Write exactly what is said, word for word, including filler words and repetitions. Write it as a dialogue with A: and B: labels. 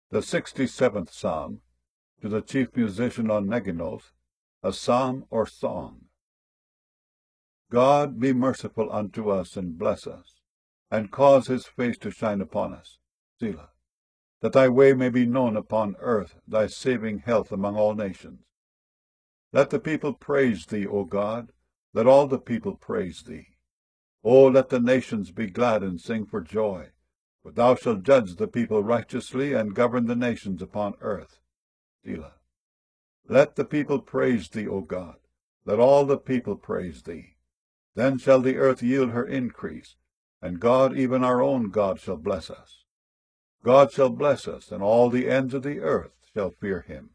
A: The sixty-seventh Psalm, to the chief musician on Neginoth, a psalm or song. God be merciful unto us, and bless us, and cause his face to shine upon us, Selah, that thy way may be known upon earth, thy saving health among all nations. Let the people praise thee, O God, let all the people praise thee. O let the nations be glad and sing for joy, for thou shalt judge the people righteously, and govern the nations upon earth, Selah. Let the people praise thee, O God, let all the people praise thee. Then shall the earth yield her increase, and God, even our own God, shall bless us. God shall bless us, and all the ends of the earth shall fear him.